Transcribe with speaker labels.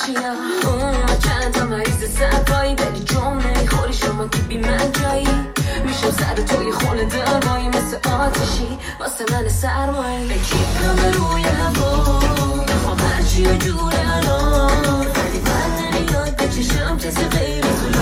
Speaker 1: چیا چند تا مریض سرپایی ولی جام نمیخوری شما که بی من جایی میشم سر توی خونه دروایی مثل آتشی واسه من سرمایی بکیرم روی هوا میخوام هرچی و جور الان ولی من نمیاد بچشم کسی غیر تو